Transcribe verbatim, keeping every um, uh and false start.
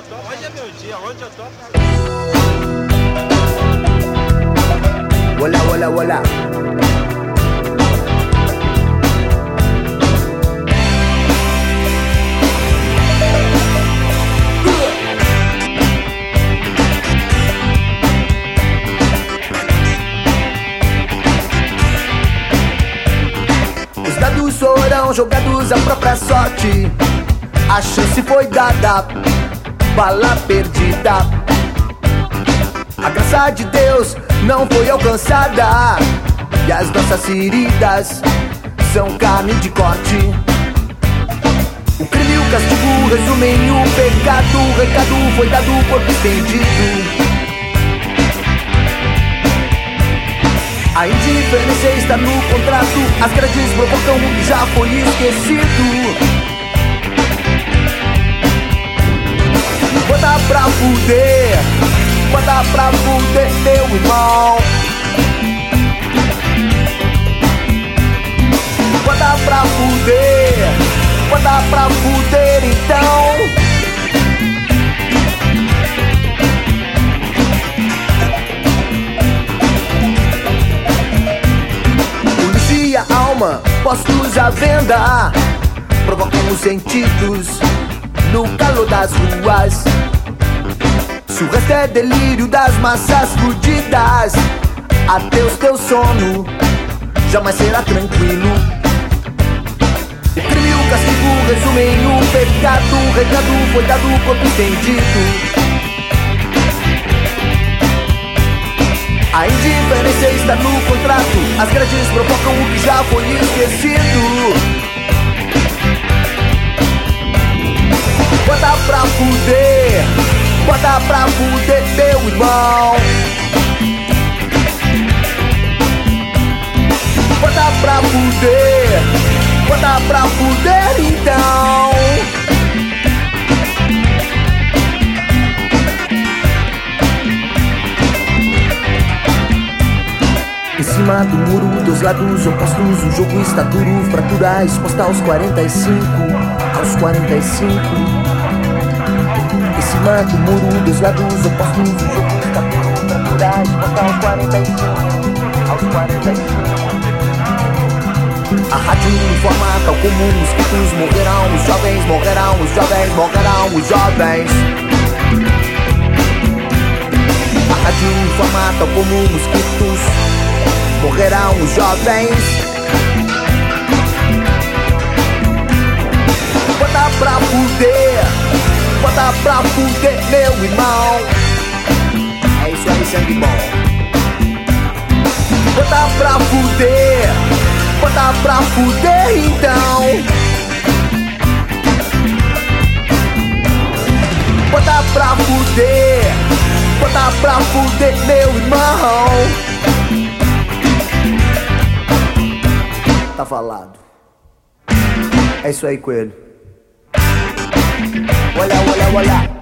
eu tô, hoje é meu dia, onde eu tô. Olá, olá, olá. Os dados foram jogados à própria sorte. A chance foi dada, bala perdida. A graça de Deus não foi alcançada, e as nossas feridas são carne de corte. O crime e o castigo resumem o pecado. O recado foi dado, corpo estendido. A indiferença está no contrato. As grades provocam o que já foi esquecido. Bota pra fuder, bota pra fuder teu irmão. Bota pra fuder, bota pra fuder então. Polícia, alma, postos à venda, provocando sentidos no calor das ruas. Se o resto é delírio das massas fudidas, adeus teu sono, jamais será tranquilo. O crime e o castigo resumem o pecado. O recado foi dado, corpo estendido. A indiferença está no contrato. As grades provocam o que já foi esquecido. Bota pra fuder, bota pra fuder teu irmão. Bota pra fuder, bota pra fuder então. Em cima do muro, dos lados opostos, o jogo está duro. Fratura exposta aos quarenta e cinco, aos quarenta e cinco. Em cima do muro, dos lados opostos, o jogo está duro. Fratura exposta aos quarenta e cinco, aos quarenta e cinco. A rádio informa, tal como mosquitos. Morrerão os jovens, morrerão os jovens, morrerão os jovens. A rádio informa, tal como mosquitos. Morrerão os jovens. Bota pra fuder, bota pra fuder meu irmão. É isso aí, sangue bom. Bota pra fuder, bota pra fuder então. Bota pra fuder, bota pra fuder meu irmão. Tá falado. É isso aí, coelho. Olha, olha, olha.